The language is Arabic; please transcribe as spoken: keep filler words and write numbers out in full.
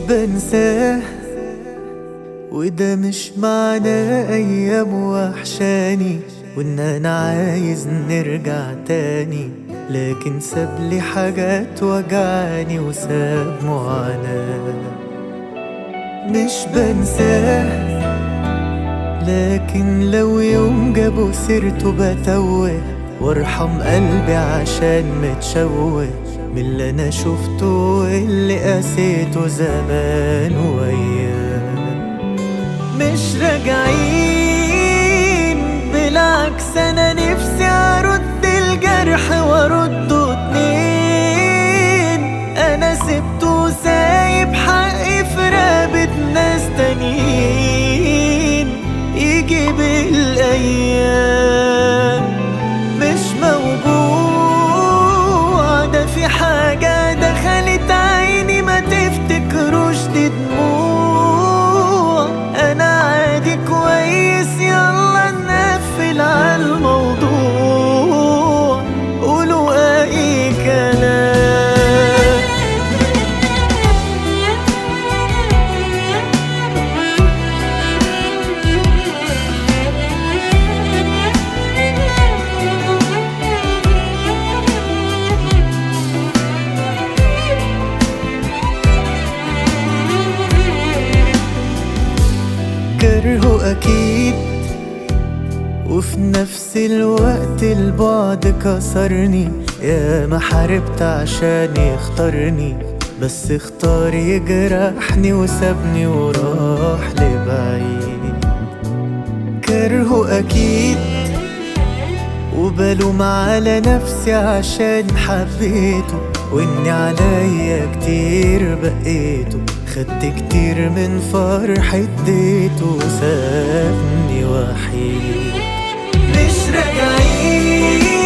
بنساه، وده مش معناه أيام وحشاني وإن أنا عايز نرجع تاني، لكن سابلي حاجات وجعاني وساب معاناة. مش بنساه، لكن لو يوم جابوا سيرته بتوه وارحم قلبي عشان متشوه من اللي انا شفته واللي قاسيته زمان وياه. مش راجعين، بالعكس انا نفسي ارد الجرح وارده اتنين. انا سبته وسايب حقي في رقبة ناس تانيين يجي بالايام. مش موجوع، ده في حاجة دخلت عيني ما تفتكروش دي دموع. انا عادي كويس، يلا نقفل على الموضوع، قولوا اي كلام. كرهه أكيد، وفي نفس الوقت البعد كسرني. يا ما حاربت عشان يختارني، بس اختار يجرحني وسابني وراح لبعيد. كرهه أكيد، وبلوم على نفسي عشان حبيته وإني عليا كتير بقيته. خدت كتير من فرح اديته وسابني وحيد. مش راجعين،